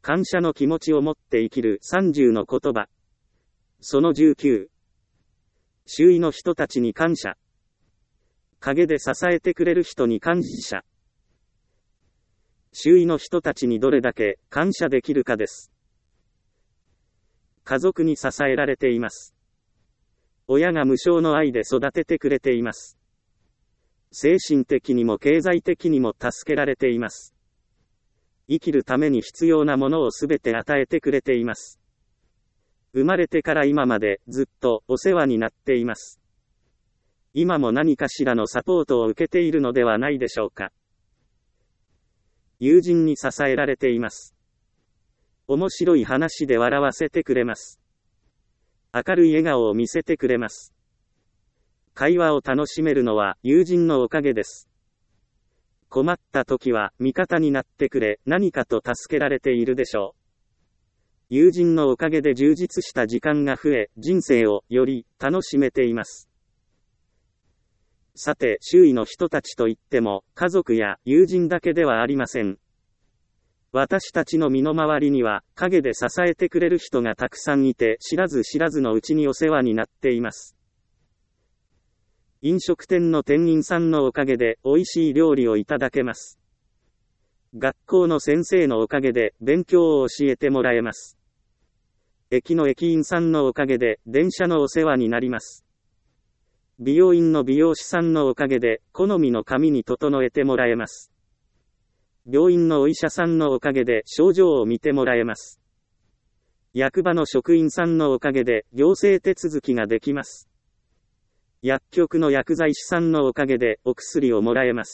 感謝の気持ちを持って生きる30の言葉。その19。周囲の人たちに感謝。陰で支えてくれる人に感謝。周囲の人たちにどれだけ感謝できるかです。家族に支えられています。親が無償の愛で育ててくれています。精神的にも経済的にも助けられています。生きるために必要なものをすべて与えてくれています。生まれてから今までずっとお世話になっています。今も何かしらのサポートを受けているのではないでしょうか。友人に支えられています。面白い話で笑わせてくれます。明るい笑顔を見せてくれます。会話を楽しめるのは友人のおかげです。困った時は味方になってくれ、何かと助けられているでしょう。友人のおかげで充実した時間が増え、人生をより楽しめています。さて、周囲の人たちといっても、家族や友人だけではありません。私たちの身の回りには、陰で支えてくれる人がたくさんいて、知らず知らずのうちにお世話になっています。飲食店の店員さんのおかげで、美味しい料理をいただけます。学校の先生のおかげで、勉強を教えてもらえます。駅の駅員さんのおかげで、電車のお世話になります。美容院の美容師さんのおかげで、好みの髪に整えてもらえます。病院のお医者さんのおかげで、症状を見てもらえます。役場の職員さんのおかげで、行政手続きができます。薬局の薬剤師さんのおかげで、お薬をもらえます。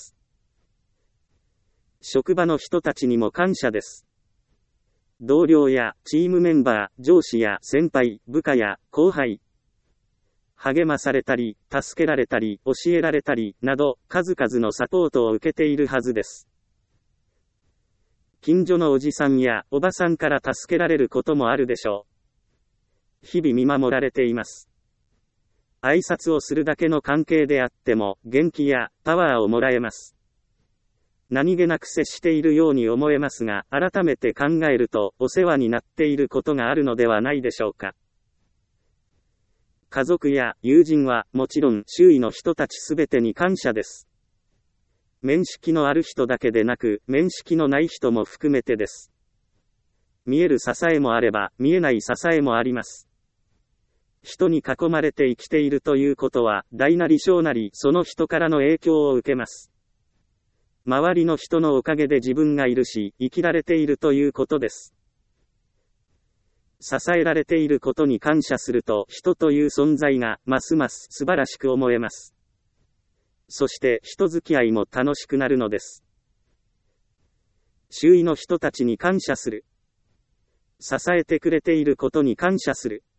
職場の人たちにも感謝です。同僚やチームメンバー、上司や先輩、部下や後輩。励まされたり、助けられたり、教えられたり、など、数々のサポートを受けているはずです。近所のおじさんやおばさんから助けられることもあるでしょう。日々見守られています。挨拶をするだけの関係であっても、元気やパワーをもらえます。何気なく接しているように思えますが、改めて考えると、お世話になっていることがあるのではないでしょうか。家族や友人はもちろん周囲の人たちすべてに感謝です。面識のある人だけでなく、面識のない人も含めてです。見える支えもあれば、見えない支えもあります。人に囲まれて生きているということは、大なり小なりその人からの影響を受けます。周りの人のおかげで自分がいるし、生きられているということです。支えられていることに感謝すると、人という存在がますます素晴らしく思えます。そして人付き合いも楽しくなるのです。周囲の人たちに感謝する。支えてくれていることに感謝する。